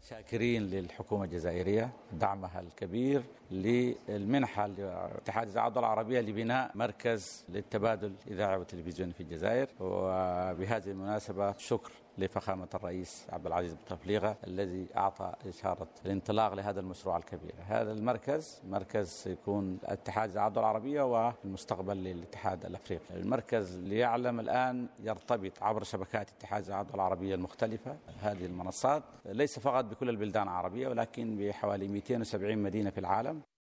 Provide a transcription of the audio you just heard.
شاكرين للحكومة الجزائرية دعمها الكبير للمنحة لاتحاد الإذاعة العربية لبناء مركز للتبادل الإذاعي والتلفزيوني في الجزائر. وبهذه المناسبة شكر لفخامة الرئيس عبد العزيز بوتفليقة الذي أعطى إشارة الانطلاق لهذا المشروع الكبير. هذا المركز مركز سيكون اتحاد الإذاعة العربية وفي المستقبل للاتحاد الأفريقي. المركز ليعلم الآن يرتبط عبر شبكات اتحاد الإذاعة العربية المختلفة. هذه المنصات ليس فقط بكل البلدان العربية ولكن بحوالي 270 مدينة في العالم.